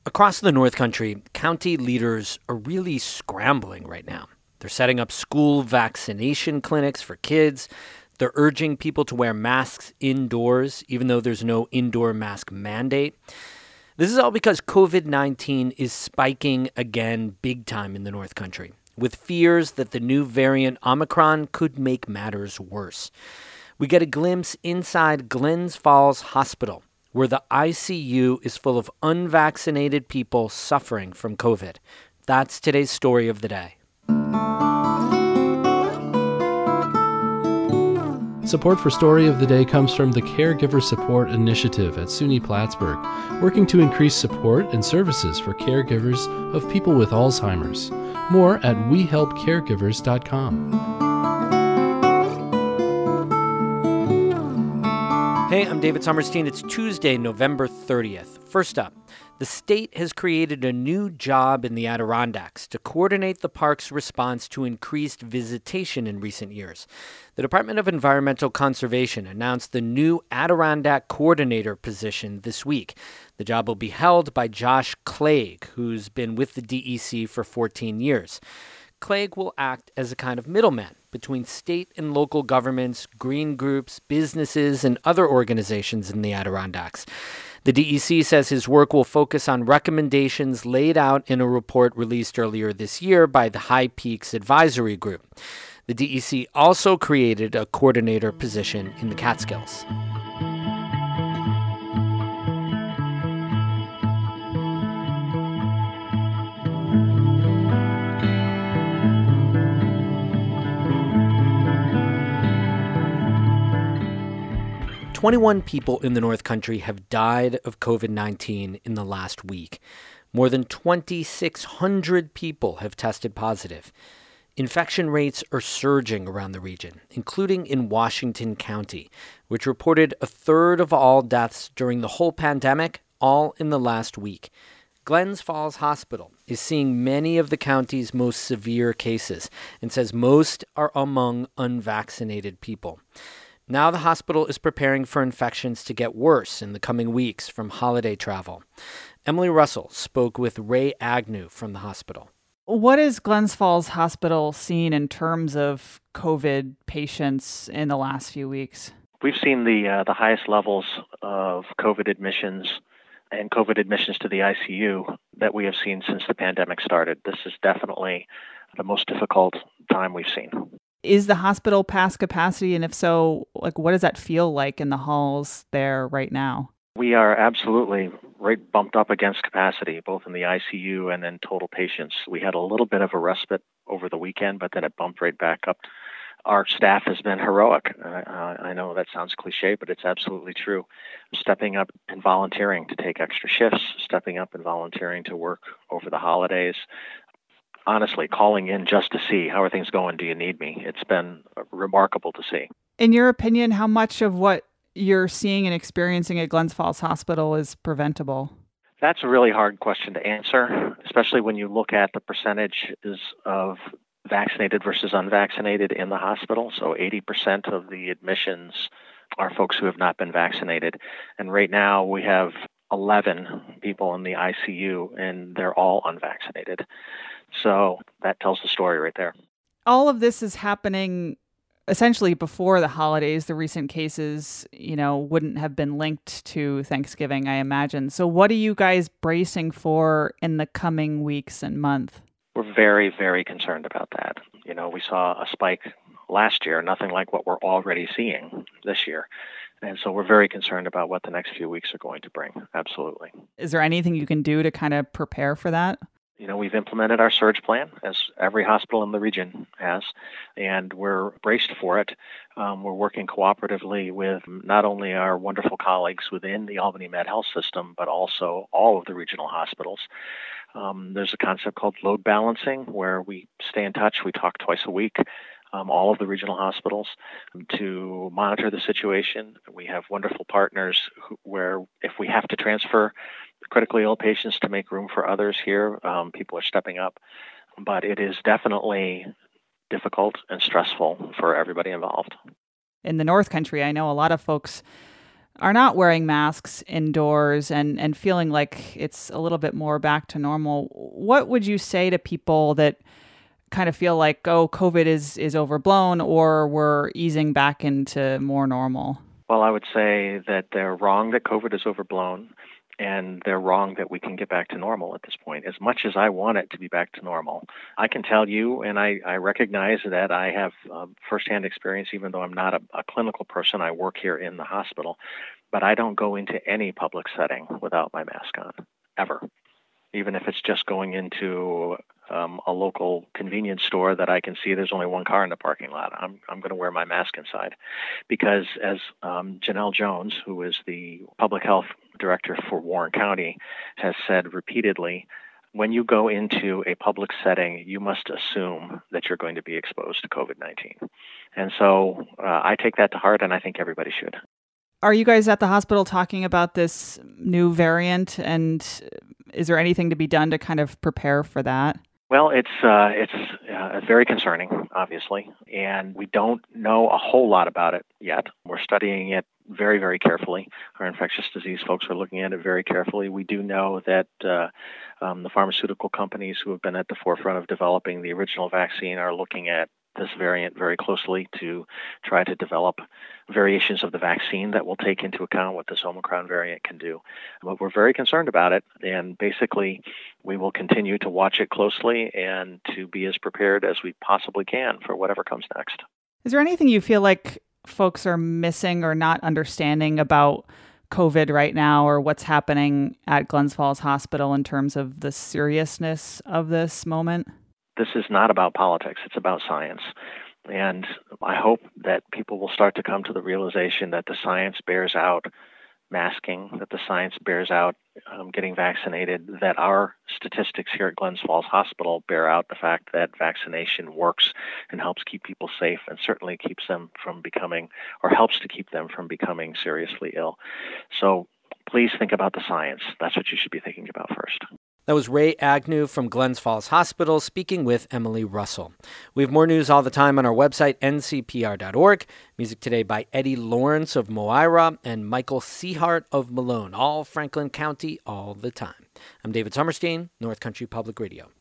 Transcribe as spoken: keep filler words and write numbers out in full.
Across the North Country, county leaders are really scrambling right now. They're setting up school vaccination clinics for kids. They're urging people to wear masks indoors, even though there's no indoor mask mandate. This is all because covid nineteen is spiking again big time in the North Country, with fears that the new variant Omicron could make matters worse. We get a glimpse inside Glens Falls Hospital, where the I C U is full of unvaccinated people suffering from COVID. That's today's story of the day. Support for Story of the Day comes from the Caregiver Support Initiative at SUNY Plattsburgh, working to increase support and services for caregivers of people with Alzheimer's. More at we help caregivers dot com. Hey, I'm David Sommerstein. It's Tuesday, November thirtieth. First up, the state has created a new job in the Adirondacks to coordinate the park's response to increased visitation in recent years. The Department of Environmental Conservation announced the new Adirondack coordinator position this week. The job will be held by Josh Clegg, who's been with the D E C for fourteen years. Clegg will act as a kind of middleman between state and local governments, green groups, businesses, and other organizations in the Adirondacks. The D E C says his work will focus on recommendations laid out in a report released earlier this year by the High Peaks Advisory Group. The D E C also created a coordinator position in the Catskills. twenty-one people in the North Country have died of covid nineteen in the last week. More than twenty-six hundred people have tested positive. Infection rates are surging around the region, including in Washington County, which reported a third of all deaths during the whole pandemic, all in the last week. Glens Falls Hospital is seeing many of the county's most severe cases and says most are among unvaccinated people. Now the hospital is preparing for infections to get worse in the coming weeks from holiday travel. Emily Russell spoke with Ray Agnew from the hospital. What is Glens Falls Hospital seen in terms of COVID patients in the last few weeks? We've seen the uh, the highest levels of COVID admissions and COVID admissions to the I C U that we have seen since the pandemic started. This is definitely the most difficult time we've seen. Is the hospital past capacity? And if so, like, what does that feel like in the halls there right now? We are absolutely right bumped up against capacity, both in the I C U and in total patients. We had a little bit of a respite over the weekend, but then it bumped right back up. Our staff has been heroic. Uh, I know that sounds cliche, but it's absolutely true. Stepping up and volunteering to take extra shifts, stepping up and volunteering to work over the holidays. Honestly, calling in just to see how are things going, do you need me? It's been remarkable to see. In your opinion, how much of what you're seeing and experiencing at Glens Falls Hospital is preventable? That's a really hard question to answer, especially when you look at the percentages of vaccinated versus unvaccinated in the hospital. So eighty percent of the admissions are folks who have not been vaccinated. And right now we have eleven people in the I C U, and they're all unvaccinated. So that tells the story right there. All of this is happening essentially before the holidays. The recent cases, you know, wouldn't have been linked to Thanksgiving, I imagine. So what are you guys bracing for in the coming weeks and month? We're very, very concerned about that. You know, we saw a spike last year, nothing like what we're already seeing this year. And so we're very concerned about what the next few weeks are going to bring. Absolutely. Is there anything you can do to kind of prepare for that? You know, we've implemented our surge plan, as every hospital in the region has, and we're braced for it. Um, we're working cooperatively with not only our wonderful colleagues within the Albany Med Health System, but also all of the regional hospitals. Um, there's a concept called load balancing, where we stay in touch. We talk twice a week. Um, all of the regional hospitals to monitor the situation. We have wonderful partners who, where if we have to transfer critically ill patients to make room for others here, um, people are stepping up. But it is definitely difficult and stressful for everybody involved. In the North Country, I know a lot of folks are not wearing masks indoors and, and feeling like it's a little bit more back to normal, what would you say to people that kind of feel like, oh, COVID is, is overblown or we're easing back into more normal? Well, I would say that they're wrong that COVID is overblown, and they're wrong that we can get back to normal at this point. As much as I want it to be back to normal, I can tell you, and I, I recognize that I have um, firsthand experience, even though I'm not a, a clinical person. I work here in the hospital, but I don't go into any public setting without my mask on, ever. Even if it's just going into um, a local convenience store that I can see there's only one car in the parking lot, I'm I'm going to wear my mask inside. Because as um, Janelle Jones, who is the public health director for Warren County, has said repeatedly, when you go into a public setting, you must assume that you're going to be exposed to COVID nineteen. And so uh, I take that to heart, and I think everybody should. Are you guys at the hospital talking about this new variant, and is there anything to be done to kind of prepare for that? Well, it's uh, it's uh, very concerning, obviously, and we don't know a whole lot about it yet. We're studying it very, very carefully. Our infectious disease folks are looking at it very carefully. We do know that uh, um, the pharmaceutical companies who have been at the forefront of developing the original vaccine are looking at this variant very closely to try to develop variations of the vaccine that will take into account what this Omicron variant can do. But we're very concerned about it, and basically we will continue to watch it closely and to be as prepared as we possibly can for whatever comes next. Is there anything you feel like folks are missing or not understanding about COVID right now, or what's happening at Glens Falls Hospital in terms of the seriousness of this moment? This is not about politics, it's about science. And I hope that people will start to come to the realization that the science bears out masking, that the science bears out um, getting vaccinated, that our statistics here at Glens Falls Hospital bear out the fact that vaccination works and helps keep people safe, and certainly keeps them from becoming, or helps to keep them from becoming seriously ill. So please think about the science. That's what you should be thinking about first. That was Ray Agnew from Glens Falls Hospital speaking with Emily Russell. We have more news all the time on our website, N C P R dot org. Music today by Eddie Lawrence of Moira and Michael Seahart of Malone. All Franklin County, all the time. I'm David Sommerstein, North Country Public Radio.